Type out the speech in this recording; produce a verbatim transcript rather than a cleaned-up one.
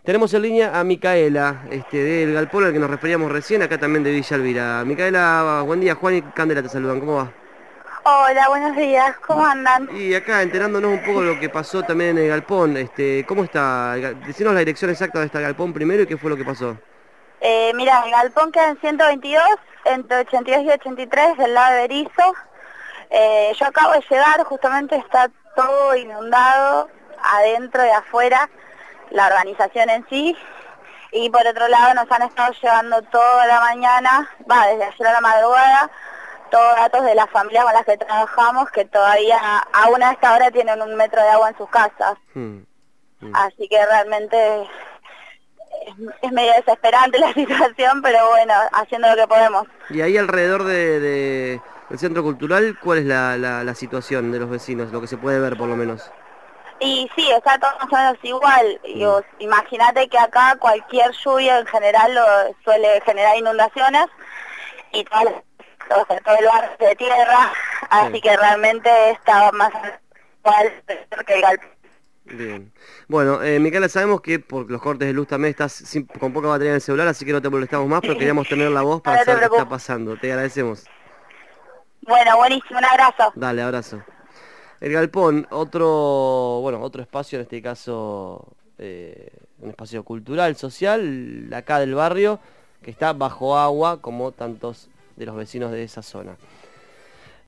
Tenemos en línea a Micaela, este, del Galpón al que nos referíamos recién, acá también de Villa Elvira. Micaela, buen día, Juan y Candela te saludan, ¿cómo va? Hola, buenos días, ¿cómo andan? Y acá enterándonos un poco de lo que pasó también en el Galpón, este, ¿cómo está? el ga- Decinos la dirección exacta de este Galpón primero y qué fue lo que pasó. Eh, mira, el galpón queda en ciento veintidós, entre ochenta y dos y ochenta y tres, del lado de Berizo. Eh, yo acabo de llegar, justamente está todo inundado, adentro y afuera, la organización en sí. Y por otro lado nos han estado llevando toda la mañana, va, desde ayer a la madrugada, todos datos de las familias con las que trabajamos, que todavía, aún a esta hora, tienen un metro de agua en sus casas. Hmm, hmm. Así que realmente es, es medio desesperante la situación, pero bueno, haciendo lo que podemos. Y ahí alrededor de, de- del Centro Cultural, ¿cuál es la, la, la situación de los vecinos, lo que se puede ver por lo menos? Y sí, está todo más o menos igual. Y Hmm, os- imagínate que acá cualquier lluvia en general lo suele generar inundaciones y todo, el- todo, todo el barrio es de tierra, sí. así que realmente está más igual que el galpón. Bien. Bueno, eh, Micaela, sabemos que por los cortes de luz también estás sin- con poca batería en el celular, así que no te molestamos más, pero queríamos tener la voz No, para no te saber qué está preocupes. pasando. Te agradecemos. Bueno, buenísimo, un abrazo. Dale, abrazo. El Galpón, otro, bueno, otro espacio, en este caso, eh, un espacio cultural, social, acá del barrio, que está bajo agua, como tantos de los vecinos de esa zona.